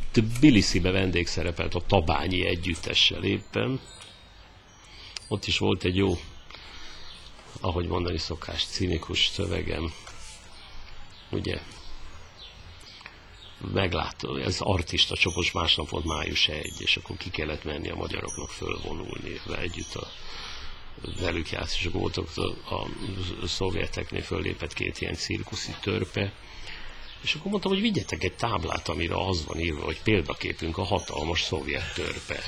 Tbilisibe vendégszerepelt a Tabányi együttessel éppen. Ott is volt egy jó, ahogy mondani szokás, cinikus szövegem. Ugye, meglátó, ez artista csopos, másnap volt május 1, és akkor ki kellett menni a magyaroknak fölvonulni, együtt velük járt, és akkor voltak a szovjeteknél föllépett 2 ilyen cirkuszi törpe, és akkor mondtam, hogy vigyetek egy táblát, amire az van írva, hogy példaképünk a hatalmas szovjet törpe.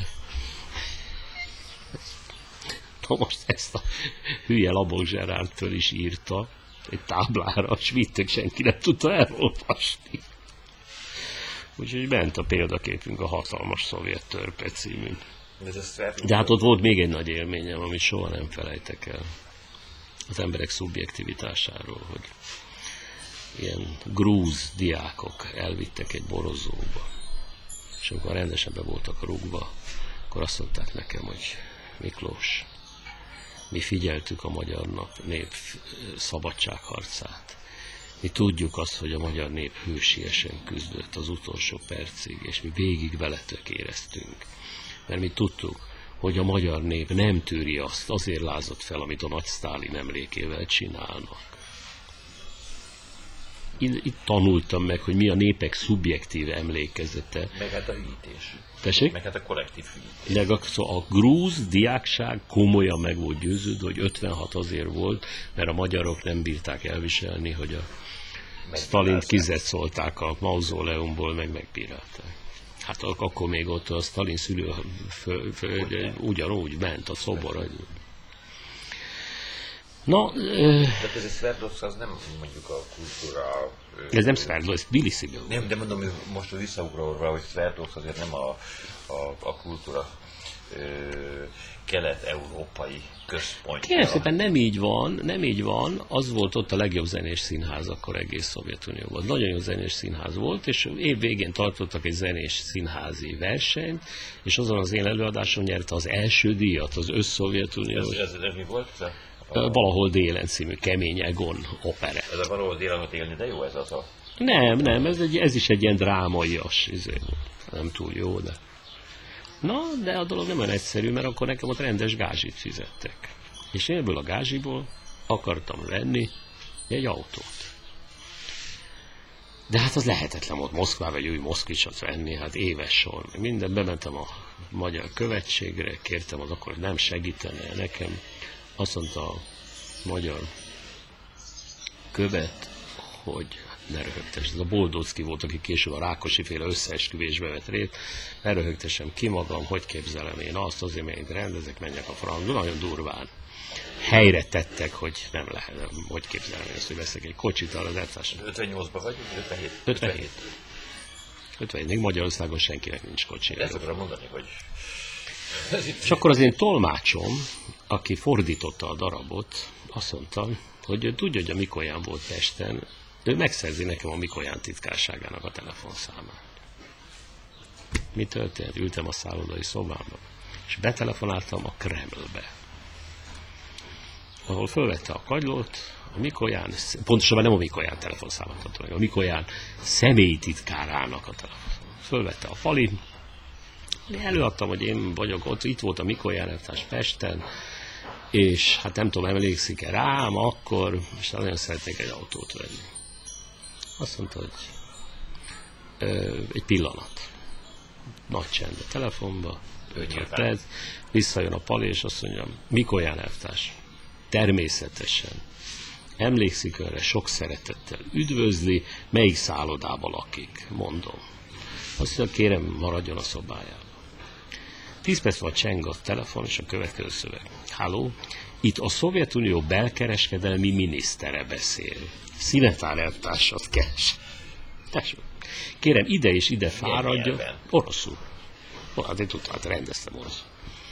Na most ezt a hülye Labok Zserárd föl is írta egy táblára, és vittük, senki nem tudta elolvasni. Úgyhogy ment a példaképünk a hatalmas szovjet törpe című. De hát ott volt még egy nagy élményem, amit soha nem felejtek el. Az emberek szubjektivitásáról, hogy ilyen grúz diákok elvittek egy borozóba, és amikor rendesen be voltak rúgva, akkor azt mondták nekem, hogy Miklós, mi figyeltük a magyar nép szabadságharcát. Mi tudjuk azt, hogy a magyar nép hősiesen küzdött az utolsó percig, és mi végig veletek éreztünk. Mert mi tudtuk, hogy a magyar nép nem tűri azt, azért lázadt fel, amit a nagy Sztálin emlékével csinálnak. Itt tanultam meg, hogy mi a népek szubjektív emlékezete. Meg hát a hűítés. Tessék? Meg hát a kollektív hűítés. Szóval a grúz diákság komolyan meg volt győződve, hogy 56 azért volt, mert a magyarok nem bírták elviselni, hogy a Sztalint kizetszolták a mauzóleumból, meg megbírálták. Hát akkor még ott a Sztalin szülő ugyanúgy ment a szobor. Na, tehát ez a Szverdlovszk az nem mondjuk a kultúra... Ez nem Szverdlovszk, ez Tbilisziben. Nem, de mondom, most visszaugrálva, hogy Szverdlovszk azért nem a kultúra kelet-európai központja. Kérem szépen, nem így van. Az volt ott a legjobb zenés színház akkor egész Szovjetunióban. Nagyon jó zenés színház volt, és év végén tartottak egy zenés színházi versenyt, és azon az én előadásom nyerte az első díjat az össz-Szovjetunió. Ez mi volt? Valahol délen című Kemény Egon opera. Ez a valahol délen élni, de jó ez az a... Nem, ez is egy ilyen drámaias, nem túl jó, de... Na, de a dolog nem olyan egyszerű, mert akkor nekem ott rendes gázsit fizettek. És én ebből a gázsiból akartam venni egy autót. De hát az lehetetlen volt Moszkvába egy új Moszkvicsot venni, hát éves sor. Minden, bementem a magyar követségre, kértem az akkor, hogy nem segítene nekem. Azt mondta a magyar követ, hogy ne röhögtess. Ez a Boldocki volt, aki később a Rákosi-féle összeesküvésbe vett részt. Ne röhögtessem ki magam, hogy képzelem én azt, azért mert én rendezek, menjek a francba. Nagyon durván. Helyre tettek, hogy nem lehet, hogy képzelem én azt, hogy veszek egy kocsit arra az elcásra. 58-ban vagy? 57. 57. Még Magyarországon senkinek nincs kocsi. Ezt akarom mondani, hogy... És akkor az én tolmácsom, aki fordította a darabot, azt mondta, hogy ő tudja, hogy a Mikolyán volt Pesten, ő megszerzi nekem a Mikolyán titkárságának a telefonszámát. Mi történt? Ültem a szállodai szobámban, és betelefonáltam a Kremlbe, ahol fölvette a kagylót, a Mikolyán, pontosabban nem a Mikolyán telefonszámát adta meg, a Mikolyán személyi titkárának a telefonszámát. Fölvette a Pali, előadtam, hogy én vagyok ott, itt volt a Mikolyán elvtárs Pesten, és hát nem tudom, emlékszik-e rám akkor, és nagyon szeretnék egy autót venni. Azt mondta, hogy egy pillanat. Nagy csend a telefonba, 5 perc, visszajön a Pali, és azt mondja, Mikolyán elvtárs, természetesen. Emlékszik önre, sok szeretettel üdvözli, melyik szállodában lakik, mondom. Azt mondja, kérem, maradjon a szobájában. 10 perc van cseng a telefon, és a következő szöveg. Halló, itt a Szovjetunió belkereskedelmi minisztere beszél. Szinetár elvtársat keres. Tessék. Kérem, ide és ide fáradjon. Oroszul. Hát én tudtam, hát rendeztem oroszul.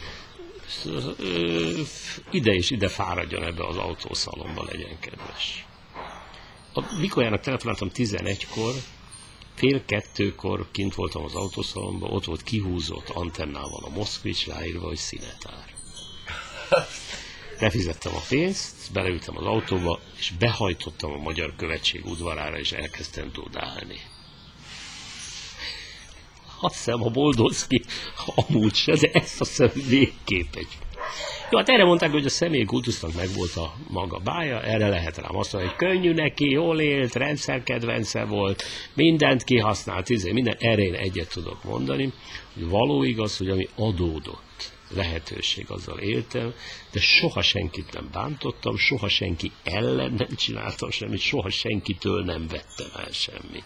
Ide és ide fáradjon ebbe az autószalomba, legyen kedves. A Mikolyának telefonáltam 11-kor, fél 2-kor kint voltam az autószalomban, ott volt kihúzott antennával a Moszkvics, ráírva, hogy Szinetár. Befizettem a pénzt, beleültem az autóba, és behajtottam a Magyar Követség udvarára, és elkezdtem dudálni. azt hiszem a Boldowski amúgy se, de ezt azt hiszem végképp egy. Jó, hát erre mondták, hogy a személyi kultusznak megvolt a maga bája, erre lehet rám azt mondani, hogy könnyű neki, jól élt, rendszerkedvence volt, mindent kihasznált, minden, erre én egyet tudok mondani, hogy való igaz, hogy ami adódott lehetőség, azzal éltem, de soha senkit nem bántottam, soha senki ellen nem csináltam semmit, soha senkitől nem vettem el semmit.